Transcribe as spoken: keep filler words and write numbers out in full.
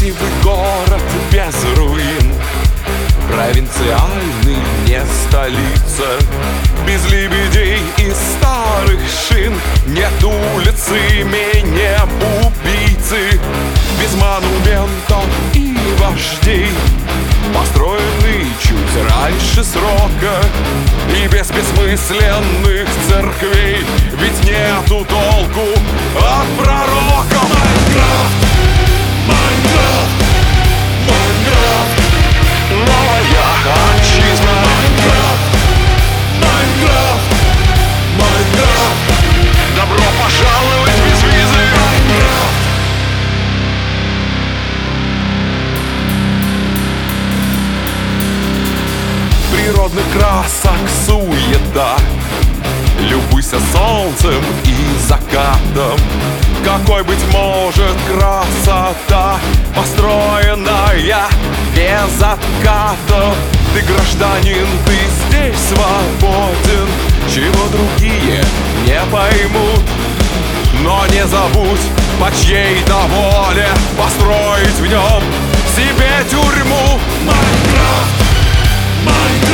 Ленивый город без руин, провинциальный, не столица. Без лебедей и старых шин нет улицы, менее убийцы. Без монументов и вождей, построенный чуть раньше срока. И без бессмысленных церквей, ведь нету толку от пророка. Майнкрафт, Майнкрафт, Майнкрафт, новая отчизна. Майнкрафт, Майнкрафт, Майнкрафт, добро пожаловать без визы. Майнкрафт. Природных красок суета, любуйся солнцем и закатом. Какой, быть может, красота, построенная без откатов. Ты гражданин, ты здесь свободен, чего другие не поймут. Но не забудь по чьей-то воле построить в нем себе тюрьму. Майнкрафт, Майнкрафт.